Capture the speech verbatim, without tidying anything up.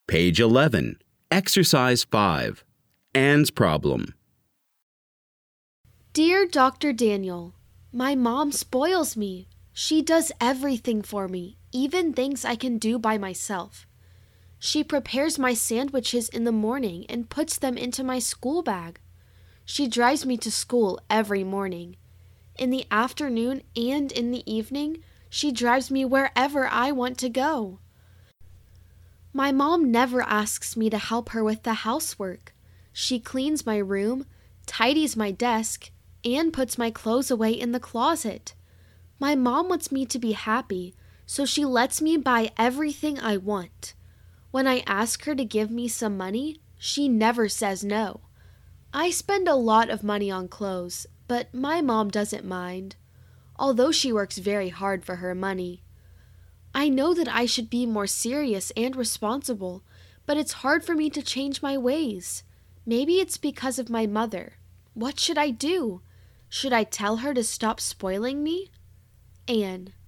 Page eleven, Exercise five, Anne's Problem. Dear Doctor Daniel, my mom spoils me. She does everything for me, even things I can do by myself. She prepares my sandwiches in the morning and puts them into my school bag. She drives me to school every morning. In the afternoon and in the evening, she drives me wherever I want to go. My mom never asks me to help her with the housework. She cleans my room, tidies my desk, and puts my clothes away in the closet. My mom wants me to be happy, so she lets me buy everything I want. When I ask her to give me some money, she never says no. I spend a lot of money on clothes, but my mom doesn't mind, although she works very hard for her money. I know that I should be more serious and responsible, but it's hard for me to change my ways. Maybe it's because of my mother. What should I do? Should I tell her to stop spoiling me? Anne.